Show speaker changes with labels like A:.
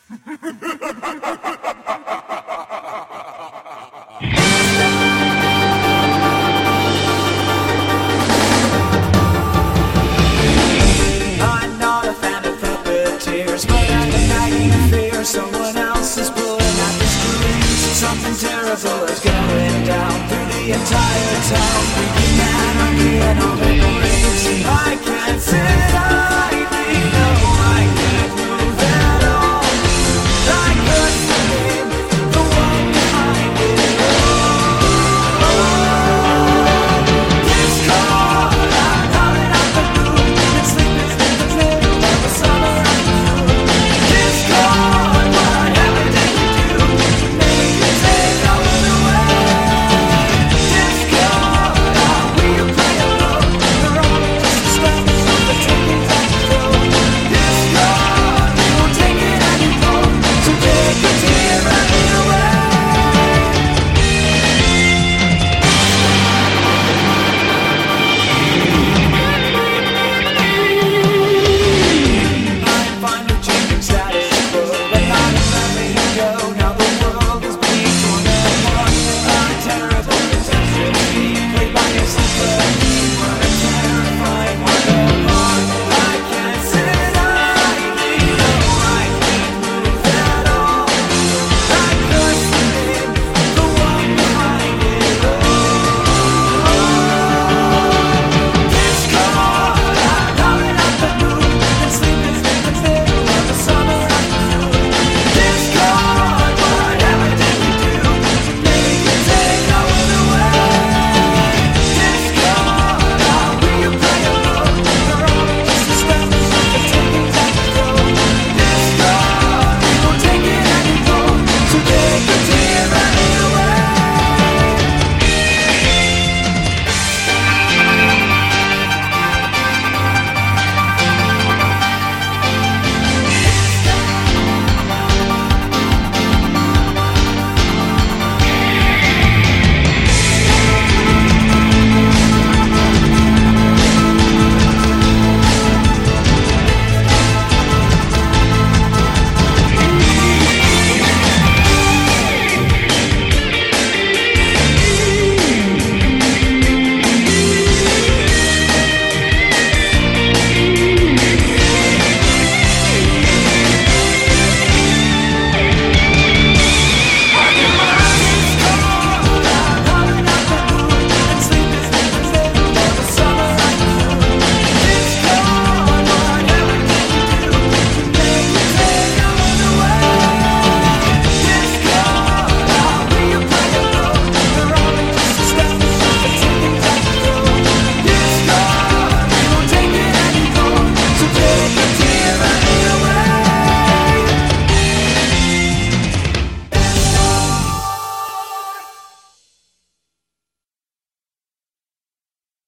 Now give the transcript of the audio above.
A: I'm not a fan of puppeteers, but at the nagging fear someone else is pulling at the strings. Something terrible is going down through the entire town. Freaking anarchy and all it brings. I can't sit